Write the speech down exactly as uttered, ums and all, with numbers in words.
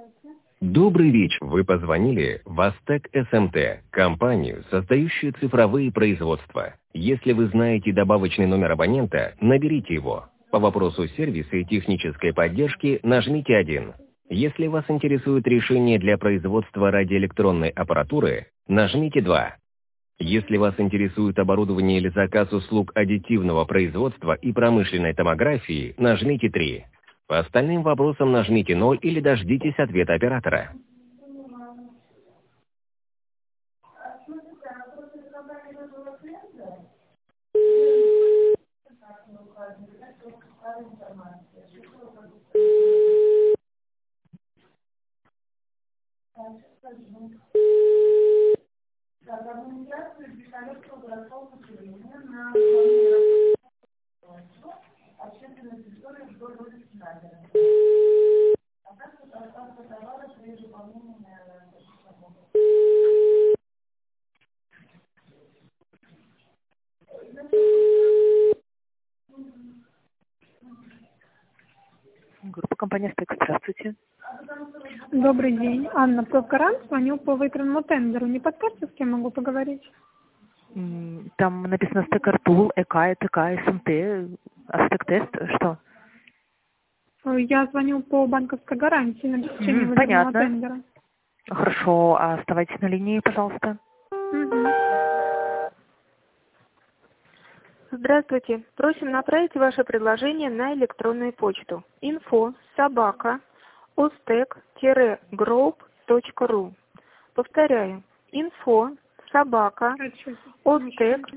Добрый вечер. Вы позвонили в Астек эс эм тэ, компанию, создающую цифровые производства. Если вы знаете добавочный номер абонента, наберите его. По вопросу сервиса и технической поддержки нажмите один. Если вас интересует решение для производства радиоэлектронной аппаратуры, нажмите два. Если вас интересует оборудование или заказ услуг аддитивного производства и промышленной томографии, нажмите три. По остальным вопросам нажмите ноль или дождитесь ответа оператора. Группа компания «Стек». Здравствуйте. Добрый день. Анна Провкаран, звоню по выигранному тендеру. Не подскажете, с кем могу поговорить? М, Там написано «Стек Артул», ЭК, ТК, СМТ, Астек-тест. Что? Я звоню по банковской гарантии на обеспечение М, выигранного понятно. тендера. Хорошо, а оставайтесь на линии, пожалуйста. Мгм. Здравствуйте. Просим направить ваше предложение на электронную почту info собака ostec-group точка ру. Повторяю, info собака А чё? ostec